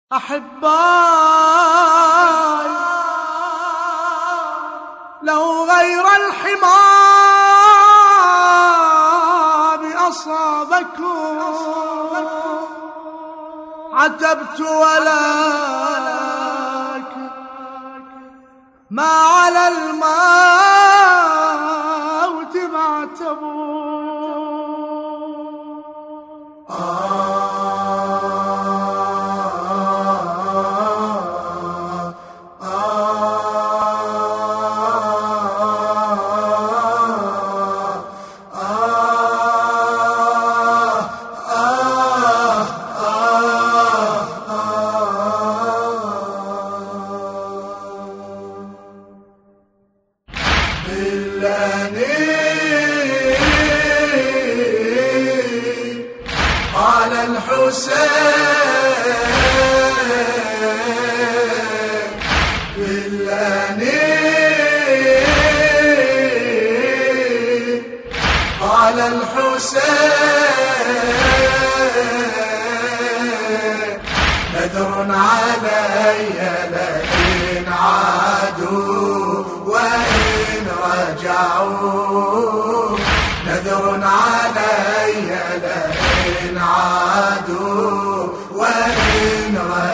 أحباي لو غير الحمام أصابكم عتبت ولكن ما على الموت معتبون. على الحسين بالأنين على الحسين نذر علي لئن عادوا وإن رجعوا نذر علي لئن عادوا وإن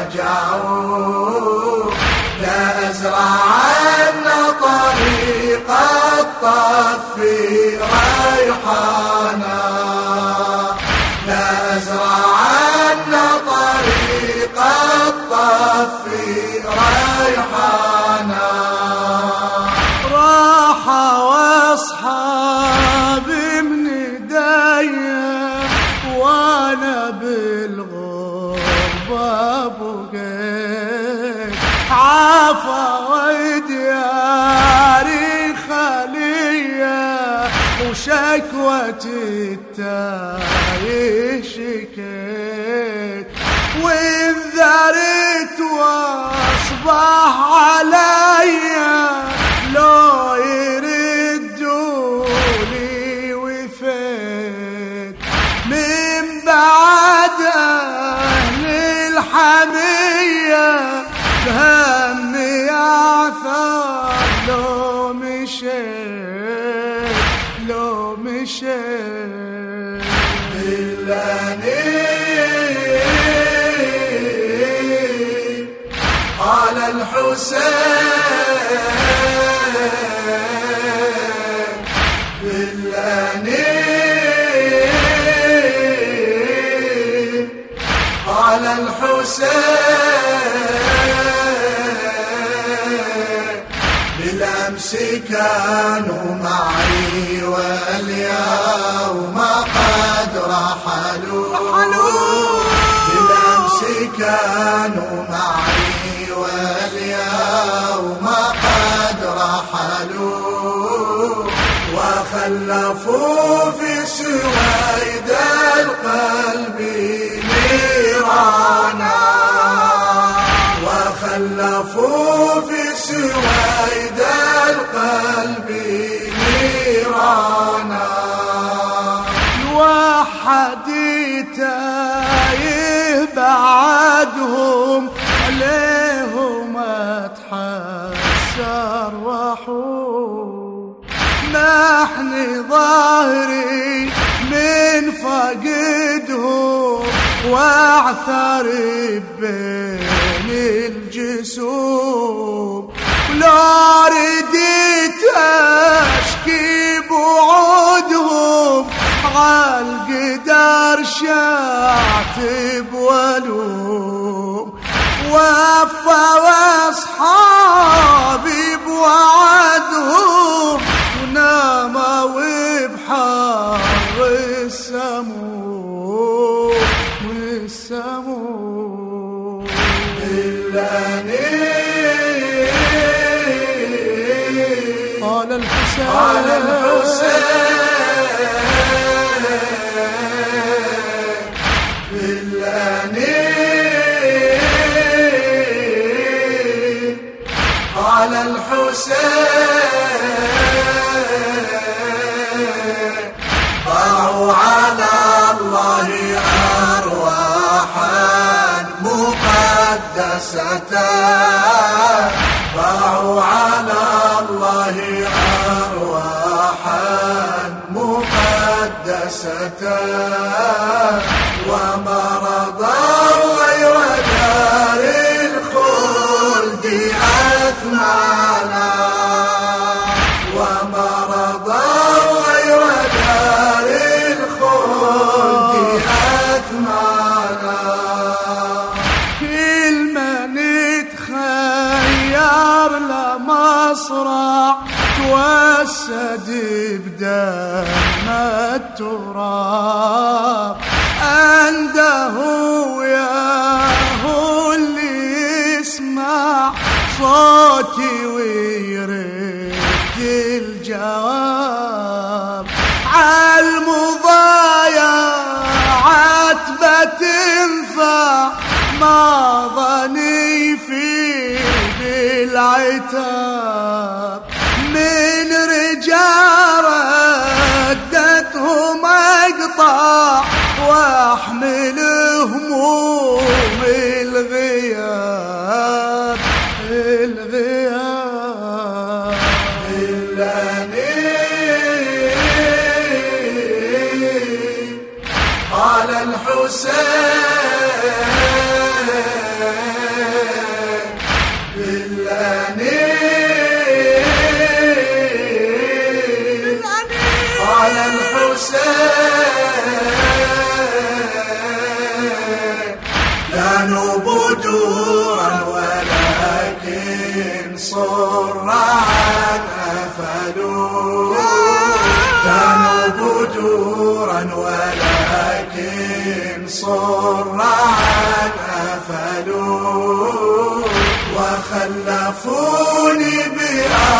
رجعوا لا أزرعن طريق الطف ريحانا لا أزرعن طريق الطف ريحانا راح واصحابي من ايديا وانا بالغربة بقيت عافا ودياري خالية وشكوتي التايه شكيت وإن ذريت واصبح عليا لو يردولي وفيت من بعد أهل الحمية بهمي أعثر لو مشيت بالأنين على الحسين بالأنين على الحسين بالأمس كانوا معي واليوم قد رحلوا بالأمس كانوا معي واليوم قد رحلوا وخلفوا في سويد القلب نيرانا وخلفوا في سويد القلب نيرانا وحدي تايه بعدهم عليهم اتحسر رحوا نحن ظاهري من فقدهم واعثر بين الجسوم ولا رديت اشكي بعودهم عالقدر شاتب ولوم وفى واصحابي بوعدهم وناموا بحر السموم بالأنين على الحسين بالأنين على الحسين ضاعوا على الله أرواحا مقدسة مقدسة باعوا على الله أرواحا مقدسة ومرضا غير دار الخلد أثمانا ومرضا غير دار الخلد أثمانا كل من يتخير لمصرع توسد بدم التراب عنده وياه اللي يسمع صوتي ويرد الجواب عالمضايعات بتنفع ما ظني في بالعتاب من رجال ردتهم اقطع واحمل هموم الغياب قال الحسين بالأنين قال الحسين كانوا بدورا ولكن صرعا أفلوا كانوا بدورا ولكن صرعا أفلوا وخلفوني بها